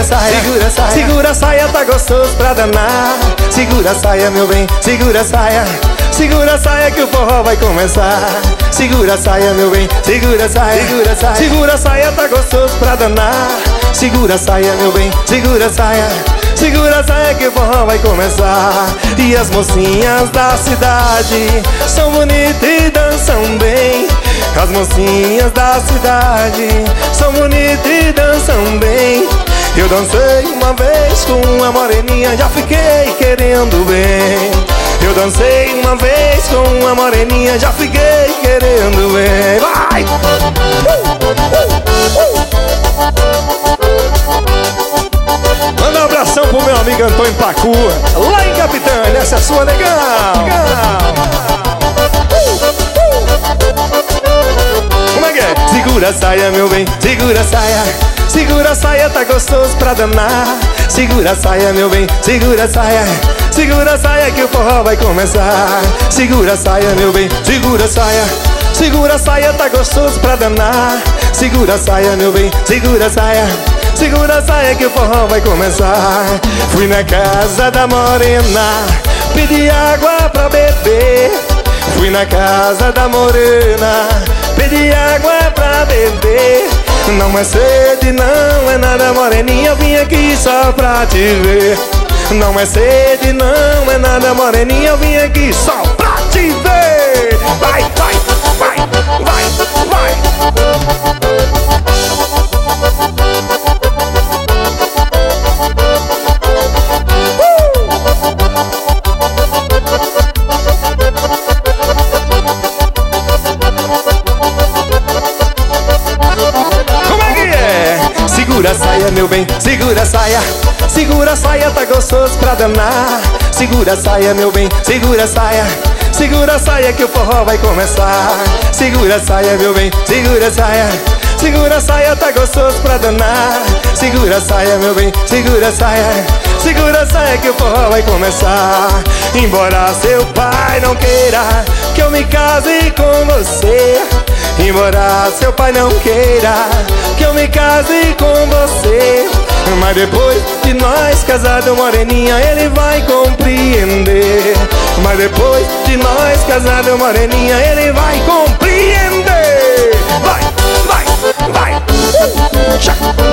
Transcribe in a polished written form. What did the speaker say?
saia, segura a saia. Segura a saia, tá gostoso pra danar. Segura a saia, meu bem, segura a saia. Segura a saia que o forró vai começar. Segura a saia, meu bem, segura a saia, segura a saia. Segura a saia, tá gostoso pra danar. Segura a saia, meu bem, segura a saia. Segura a saia que o forró vai começar. E as mocinhas da cidade são bonitas e dançam bem. As mocinhas da cidade são bonitas e dançam bem. Eu dancei uma vez com uma moreninha, já fiquei querendo bem. Eu dancei uma vez com uma moreninha, já fiquei querendo bem. Vai! Manda um abração pro meu amigo Antônio Pacu, lá em Capitânia, essa é a sua, negão. Como é que é? Segura a saia, meu bem, segura a saia. Segura a saia, tá gostoso pra danar. Segura a saia, meu bem, segura a saia. Segura a saia que o forró vai começar. Segura a saia, meu bem, segura a saia. Segura a saia, tá gostoso pra danar. Segura a saia, meu bem, segura a saia. Segura a saia que o forró vai começar. Fui na casa da morena, pedi água pra beber. Fui na casa da morena, pedi água pra beber. Não é sede, não é nada, moreninha, eu vim aqui só pra te ver. Não é sede, não é nada, moreninha, eu vim aqui só pra te ver. Vai, vai, vai, vai, vai. Segura a saia, meu bem, segura a saia. Segura a saia, tá gostoso pra danar. Segura a saia, meu bem, segura a saia. Segura a saia que o forró vai começar. Segura a saia, meu bem, segura a saia. Segura a saia, tá gostoso pra danar. Segura a saia, meu bem, segura a saia. Segura a saia que o forró vai começar. Embora seu pai não queira que eu me case com você. Embora seu pai não queira que eu me case com você, mas depois de nós casados, moreninha, ele vai compreender. Mas depois de nós casados, moreninha, ele vai compreender. Vai, vai, vai.